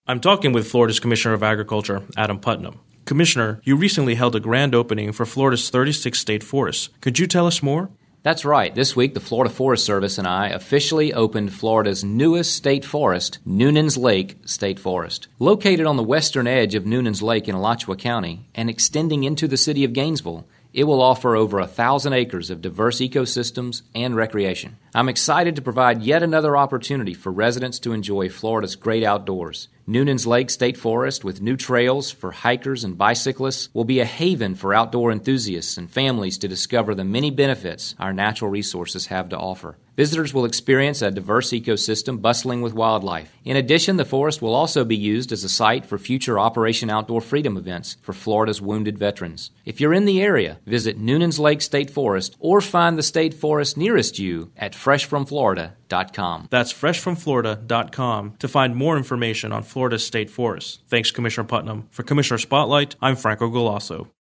I'm talking with Florida's Commissioner of Agriculture, Adam Putnam. Commissioner, you recently held a grand opening for Florida's 36 state forests. Could you tell us more? That's right. This week, the Florida Forest Service and I officially opened Florida's newest state forest, Noonan's Lake State Forest. Located on the western edge of Noonan's Lake in Alachua County and extending into the city of Gainesville, it will offer over 1,000 acres of diverse ecosystems and recreation. I'm excited to provide yet another opportunity for residents to enjoy Florida's great outdoors. Noonan's Lake State Forest, with new trails for hikers and bicyclists, will be a haven for outdoor enthusiasts and families to discover the many benefits our natural resources have to offer. Visitors will experience a diverse ecosystem bustling with wildlife. In addition, the forest will also be used as a site for future Operation Outdoor Freedom events for Florida's wounded veterans. If you're in the area, visit Noonan's Lake State Forest or find the state forest nearest you at freshfromflorida.com. That's freshfromflorida.com to find more information on Florida's state forests. Thanks, Commissioner Putnam. For Commissioner Spotlight, I'm Franco Golasso.